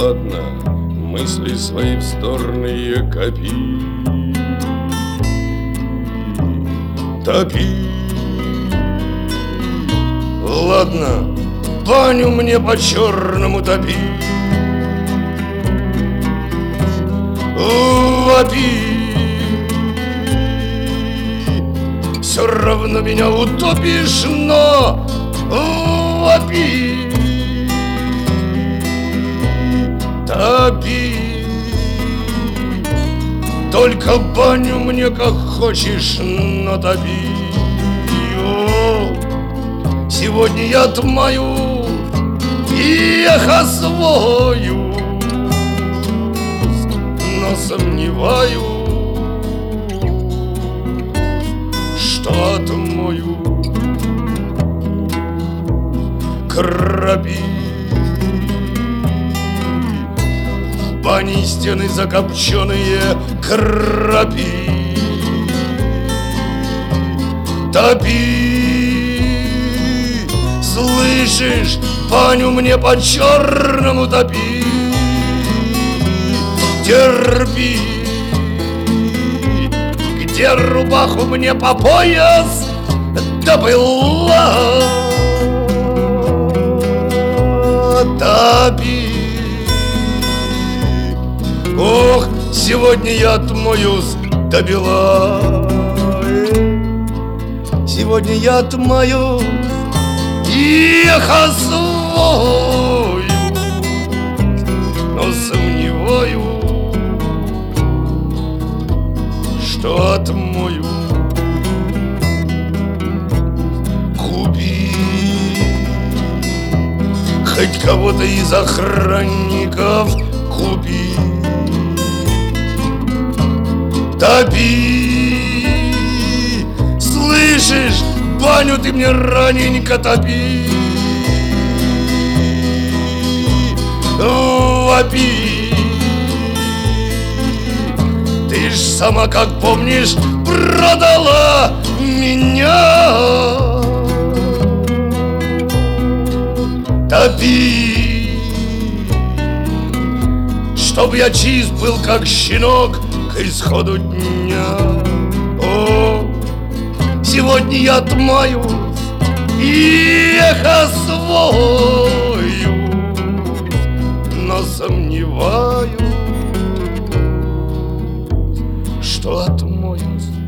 ладно, мысли свои вздорные копи. Топи. Ладно, баню мне по-черному топи. Вопи. Все равно меня утопишь, но вопи. Топи. Только баню мне как хочешь, но топи. Сегодня я отмою и охосвою, но сомневаюсь, что отмою. Краби. В бане стены закопченые, краби. Топи. Слышишь, баню мне по-черному топи. Терпи. Где рубаху мне по пояс добыла? Топи. Ох, сегодня я отмоюсь до бела. Сегодня я отмоюсь и охосвою, но сомневаюсь, что отмою. Купи хоть кого-то из охранников, купи. Топи. Слышишь, баню ты мне раненько топи. Вопи. Ты ж сама, как помнишь, продала меня. Топи. Чтоб я чист был, как щенок, к исходу дня. О, сегодня я отмоюсь и охосвою, но сомневаюсь, что отмоюсь.